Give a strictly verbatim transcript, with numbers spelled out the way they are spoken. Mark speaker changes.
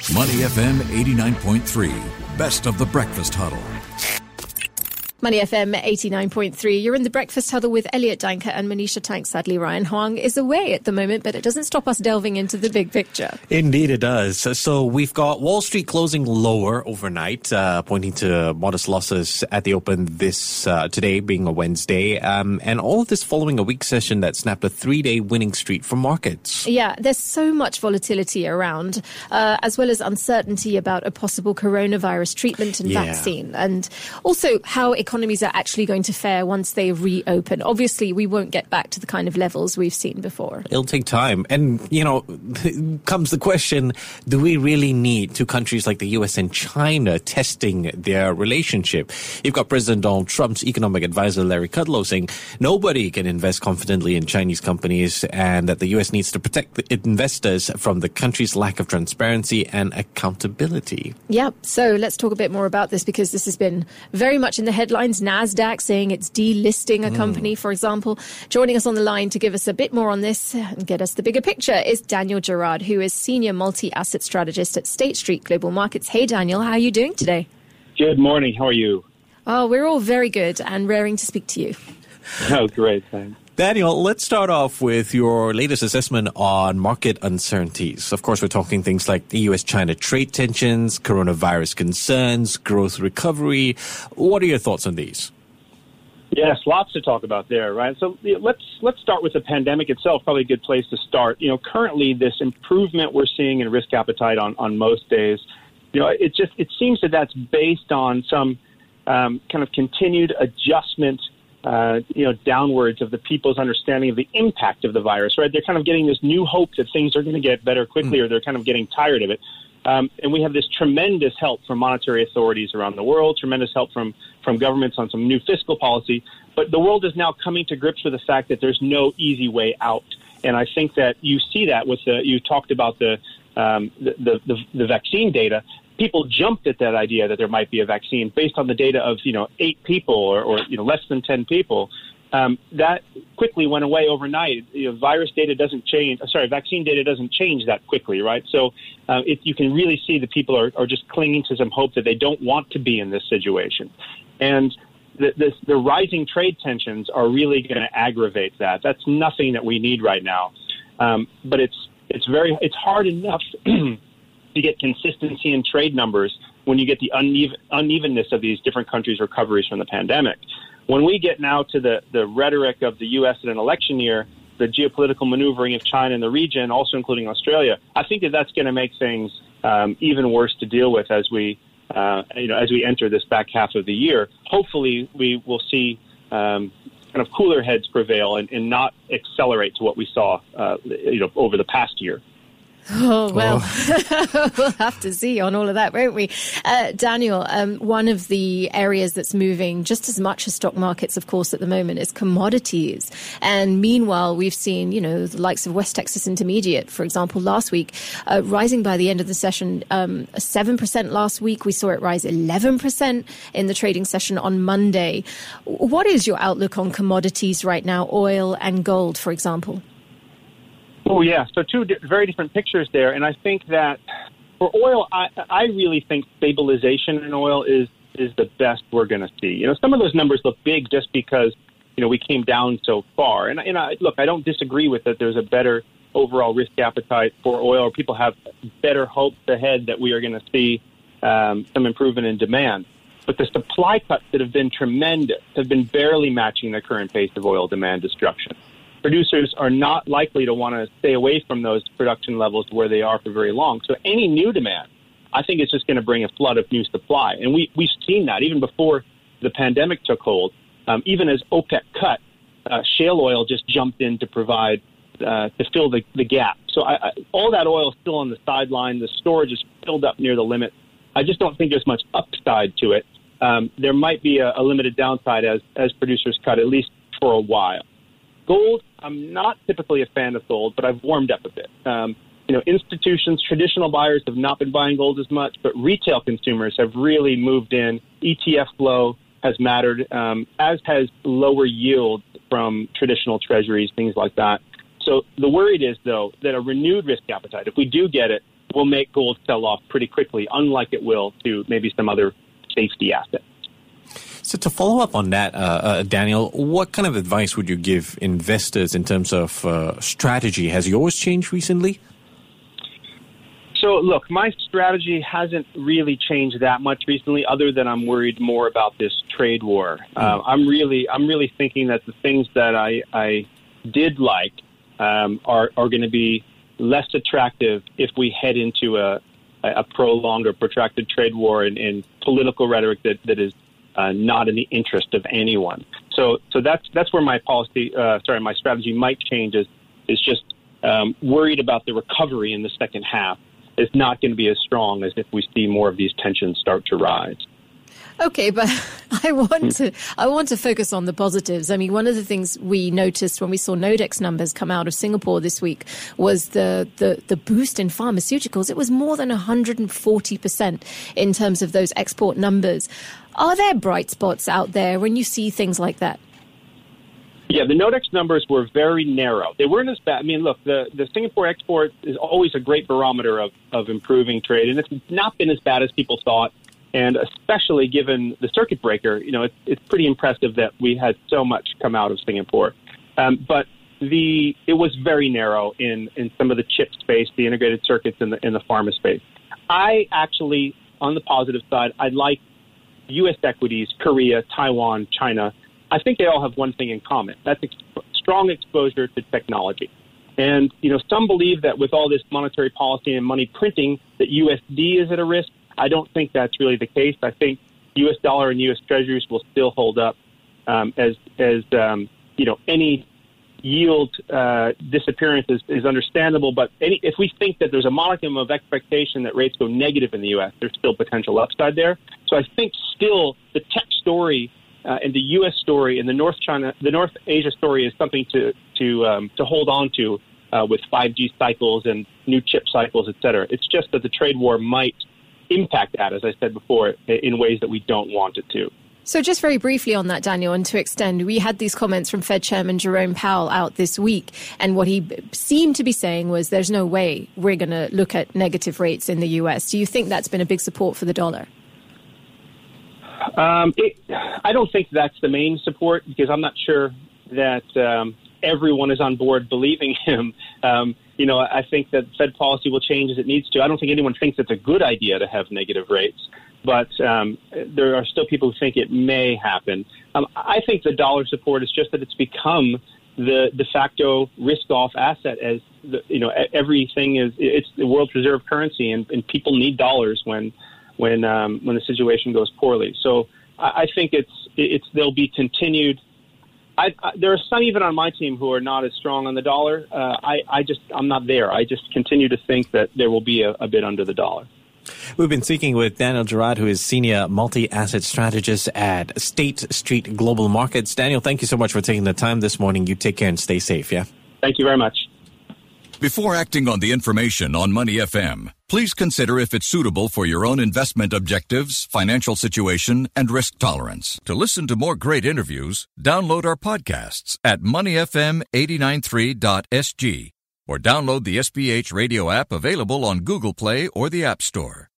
Speaker 1: Money F M eighty-nine point three, best of the breakfast huddle.
Speaker 2: Money F M eighty-nine point three. You're in the Breakfast Huddle with Elliot Danker and Manisha Tank. Sadly, Ryan Huang is away at the moment, but it doesn't stop us delving into the big picture.
Speaker 3: Indeed it does. So we've got Wall Street closing lower overnight, uh, pointing to modest losses at the open this uh, today being a Wednesday. Um, and all of this following a week session that snapped a three-day winning streak for markets.
Speaker 2: Yeah, there's so much volatility around, uh, as well as uncertainty about a possible coronavirus treatment and
Speaker 3: Yeah.
Speaker 2: vaccine, and also how economies are actually going to fare once they reopen. Obviously, we won't get back to the kind of levels we've seen before.
Speaker 3: It'll take time. And, you know, comes the question, do we really need two countries like the U S and China testing their relationship? You've got President Donald Trump's economic advisor, Larry Kudlow, saying nobody can invest confidently in Chinese companies and that the U S needs to protect the investors from the country's lack of transparency and accountability.
Speaker 2: Yeah, so let's talk a bit more about this because this has been very much in the headlines. NASDAQ saying it's delisting a company, mm. for example. Joining us on the line to give us a bit more on this and get us the bigger picture is Daniel Gerard, who is Senior Multi-Asset Strategist at State Street Global Markets. Hey, Daniel, how are you doing today?
Speaker 4: Good morning. How are you?
Speaker 2: Oh, we're all very good and raring to speak to you.
Speaker 4: Oh, great. Thanks.
Speaker 3: Daniel, let's start off with your latest assessment on market uncertainties. Of course, we're talking things like the U S China trade tensions, coronavirus concerns, growth recovery. What are your thoughts on these?
Speaker 4: Yes, lots to talk about there, right? So let's let's start with the pandemic itself, probably a good place to start. You know, currently this improvement we're seeing in risk appetite on, on most days, you know, it just it seems that that's based on some um, kind of continued adjustment Uh, you know, downwards of the people's understanding of the impact of the virus, right? They're kind of getting this new hope that things are going to get better quickly, mm. or they're kind of getting tired of it. Um, and we have this tremendous help from monetary authorities around the world, tremendous help from, from governments on some new fiscal policy. But the world is now coming to grips with the fact that there's no easy way out. And I think that you see that with the, you talked about the, um, the, the, the, the vaccine data. People jumped at that idea that there might be a vaccine based on the data of, you know, eight people or, or you know, less than ten people. Um, that quickly went away overnight. You know, virus data doesn't change. Sorry, vaccine data doesn't change that quickly, right? So uh, it, you can really see that people are, are just clinging to some hope that they don't want to be in this situation. And the, the, the rising trade tensions are really going to aggravate that. That's nothing that we need right now. Um, but it's it's very it's hard enough to get consistency in trade numbers when you get the uneven, unevenness of these different countries' recoveries from the pandemic. When we get now to the, the rhetoric of the U S in an election year, the geopolitical maneuvering of China in the region, also including Australia, I think that that's going to make things um, even worse to deal with as we, uh, you know, as we enter this back half of the year. Hopefully, we will see um, kind of cooler heads prevail and, and not accelerate to what we saw, uh, you know, over the past year.
Speaker 2: Oh, well, oh. We'll have to see on all of that, won't we? Uh, Daniel, um, one of the areas that's moving just as much as stock markets, of course, at the moment is commodities. And meanwhile, we've seen, you know, the likes of West Texas Intermediate, for example, last week, uh, rising by the end of the session, um, seven percent last week. We saw it rise eleven percent in the trading session on Monday. What is your outlook on commodities right now, oil and gold, for example?
Speaker 4: Oh, yeah. So two di- very different pictures there. And I think that for oil, I, I really think stabilization in oil is, is the best we're going to see. You know, some of those numbers look big just because, you know, we came down so far. And, and I, look, I don't disagree with that. There's a better overall risk appetite for oil, or people have better hopes ahead that we are going to see um, some improvement in demand. But the supply cuts that have been tremendous have been barely matching the current pace of oil demand destruction. Producers are not likely to want to stay away from those production levels where they are for very long. So any new demand, I think, is just going to bring a flood of new supply. And we, we've seen that even before the pandemic took hold. Um, even as OPEC cut, uh, shale oil just jumped in to provide, uh, to fill the, the gap. So I, I, all that oil is still on the sideline. The storage is filled up near the limit. I just don't think there's much upside to it. Um, there might be a, a limited downside as, as producers cut, at least for a while. Gold, I'm not typically a fan of gold, but I've warmed up a bit. Um, you know, institutions, traditional buyers have not been buying gold as much, but retail consumers have really moved in. E T F flow has mattered, um, as has lower yield from traditional treasuries, things like that. So the worry is, though, that a renewed risk appetite, if we do get it, will make gold sell off pretty quickly, unlike it will to maybe some other safety assets.
Speaker 3: So to follow up on that, uh, uh, Daniel, what kind of advice would you give investors in terms of uh, strategy? Has yours changed recently?
Speaker 4: So, look, my strategy hasn't really changed that much recently, other than I'm worried more about this trade war. Mm. Uh, I'm really, I'm really thinking that the things that I, I did like um, are are going to be less attractive if we head into a, a prolonged or protracted trade war and, and political rhetoric that, that is uh, not in the interest of anyone. So, so that's that's where my policy, uh, sorry, my strategy might change. Is is just um, worried about the recovery in the second half. Is not going to be as strong as if we see more of these tensions start to rise.
Speaker 2: Okay, but I want to I want to focus on the positives. I mean, one of the things we noticed when we saw Nodex numbers come out of Singapore this week was the the, the boost in pharmaceuticals. It was more than one hundred forty percent in terms of those export numbers. Are there bright spots out there when you see things like that?
Speaker 4: Yeah, the Nodex numbers were very narrow. They weren't as bad. I mean, look, the, the Singapore export is always a great barometer of, of improving trade, and it's not been as bad as people thought. And especially given the circuit breaker, you know, it's, it's pretty impressive that we had so much come out of Singapore. Um, but the it was very narrow in, in some of the chip space, the integrated circuits in the in the pharma space. I actually, on the positive side, I like U S equities, Korea, Taiwan, China. I think they all have one thing in common. That's ex- strong exposure to technology. And, you know, some believe that with all this monetary policy and money printing, that U S D is at a risk. I don't think that's really the case. I think U S dollar and U S treasuries will still hold up um, as, as um, you know, any yield uh, disappearance is, is understandable. But any, if we think that there's a modicum of expectation that rates go negative in the U S, there's still potential upside there. So I think still the tech story Uh, and the U S story and the North China, the North Asia story is something to to um, to hold on to uh, with five G cycles and new chip cycles, et cetera. It's just that the trade war might impact that, as I said before, in ways that we don't want it to.
Speaker 2: So just very briefly on that, Daniel, and to extend, we had these comments from Fed Chairman Jerome Powell out this week, and what he seemed to be saying was there's no way we're going to look at negative rates in the U S. Do you think that's been a big support for the dollar?
Speaker 4: Um, it, I don't think that's the main support, because I'm not sure that um, everyone is on board believing him. Um, you know, I think that Fed policy will change as it needs to. I don't think anyone thinks it's a good idea to have negative rates, but um, there are still people who think it may happen. Um, I think the dollar support is just that it's become the de facto risk-off asset, as the, you know, everything is. It's the world's reserve currency, and, and people need dollars when. when um, when the situation goes poorly. So I, I think it's it's there'll be continued. I, I, there are some even on my team who are not as strong on the dollar. Uh, I, I just I'm not there. I just continue to think that there will be a, a bit under the dollar.
Speaker 3: We've been speaking with Daniel Gerard, who is Senior Multi-Asset Strategist at State Street Global Markets. Daniel, thank you so much for taking the time this morning. You take care and stay safe, yeah?
Speaker 4: Thank you very much.
Speaker 1: Before acting on the information on Money F M, please consider if it's suitable for your own investment objectives, financial situation, and risk tolerance. To listen to more great interviews, download our podcasts at money f m eight nine three dot s g or download the S B H radio app available on Google Play or the App Store.